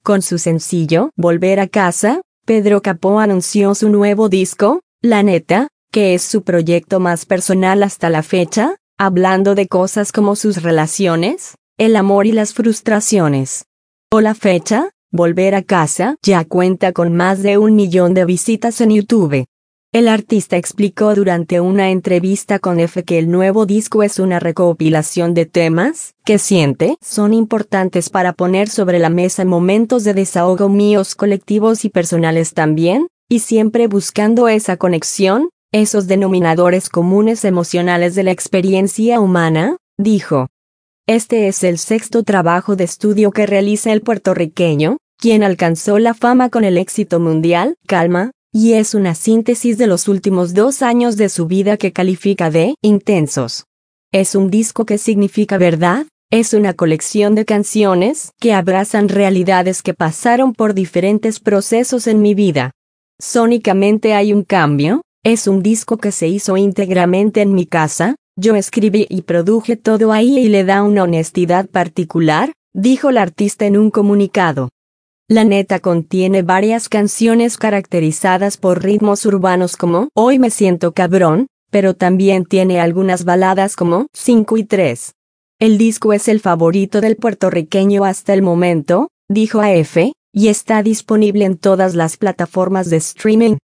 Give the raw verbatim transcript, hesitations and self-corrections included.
Con su sencillo Volver a casa, Pedro Capó anunció su nuevo disco, La Neta, que es su proyecto más personal hasta la fecha, hablando de cosas como sus relaciones, el amor y las frustraciones. O la fecha, Volver a casa, ya cuenta con más de un millón de visitas en YouTube. El artista explicó durante una entrevista con F que el nuevo disco es una recopilación de temas que siente son importantes para poner sobre la mesa momentos de desahogo míos colectivos y personales también, y siempre buscando esa conexión, esos denominadores comunes emocionales de la experiencia humana, dijo. Este es el sexto trabajo de estudio que realiza el puertorriqueño, quien alcanzó la fama con el éxito mundial, Calma, y es una síntesis de los últimos dos años de su vida que califica de intensos. Es un disco que significa verdad, es una colección de canciones que abrazan realidades que pasaron por diferentes procesos en mi vida. Sónicamente hay un cambio, es un disco que se hizo íntegramente en mi casa, yo escribí y produje todo ahí y le da una honestidad particular, dijo el artista en un comunicado. La Neta contiene varias canciones caracterizadas por ritmos urbanos como Hoy me siento cabrón, pero también tiene algunas baladas como cinco y tres. El disco es el favorito del puertorriqueño hasta el momento, dijo A F, y está disponible en todas las plataformas de streaming.